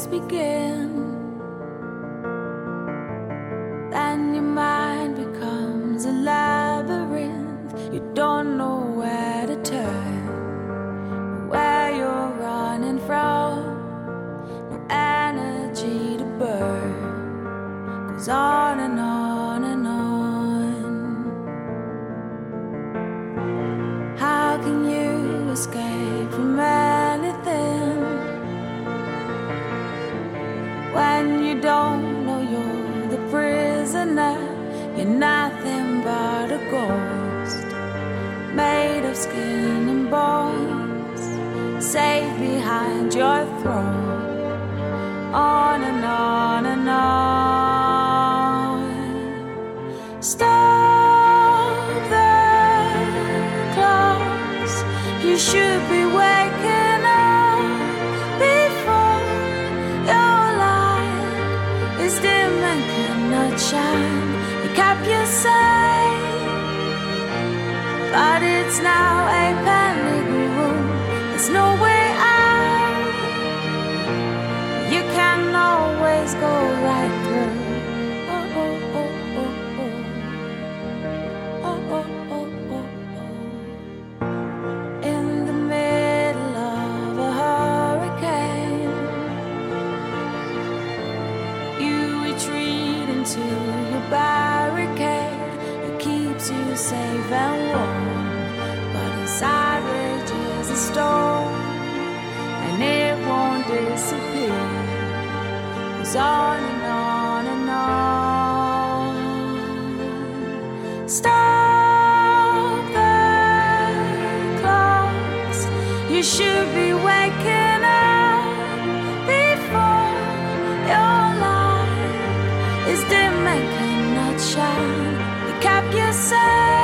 days begin, then your mind becomes a labyrinth. You don't know where to turn, where you're running from. No energy to burn, goes on and on and on. How can you escape from anything when you don't know you're the prisoner? You're nothing but a ghost, made of skin and bones, safe behind your throne. On and on and on. Stop the clocks. You should be waking up before your light is dim and cannot shine. You kept yourself, but it's now a panic room. There's no way out. You can always go right through. Oh, oh, oh, oh, oh. Oh, oh, oh, oh, oh. In the middle of a hurricane, you retreat into your barricade. It keeps you safe and warm, but inside rages a storm, and it won't disappear. Goes on and on and on. Stop the clocks. You should be waking up before your light is dim and cannot shine. You kept yourself,